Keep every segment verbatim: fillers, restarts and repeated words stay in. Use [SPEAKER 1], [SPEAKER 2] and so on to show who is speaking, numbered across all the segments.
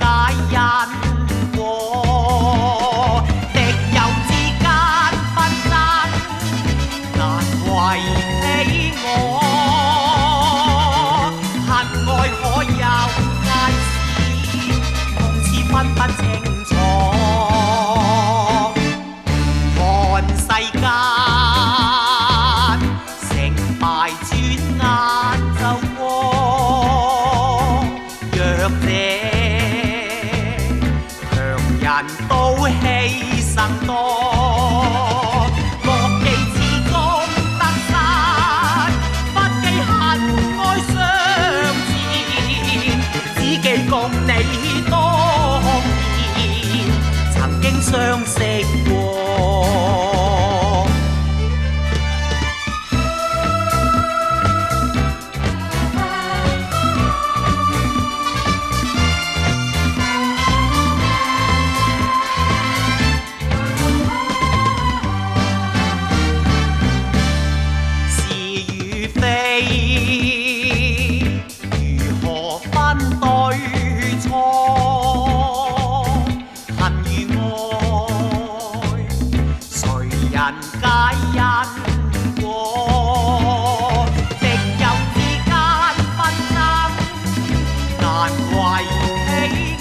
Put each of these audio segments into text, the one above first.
[SPEAKER 1] 因果，敵友之間紛爭，難為你我。恨愛可有界線，碰似分不清楚。看世間成敗轉眼就過，弱者強人都犧牲多。莫記始終得失，不記恨愛相纏，只記共你當年曾經相識過。如何分對錯？恨與愛，誰人解因果？敵友之間紛爭，難為你我。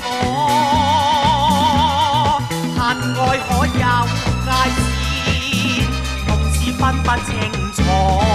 [SPEAKER 1] 恨愛可有界線，夢似分不清楚。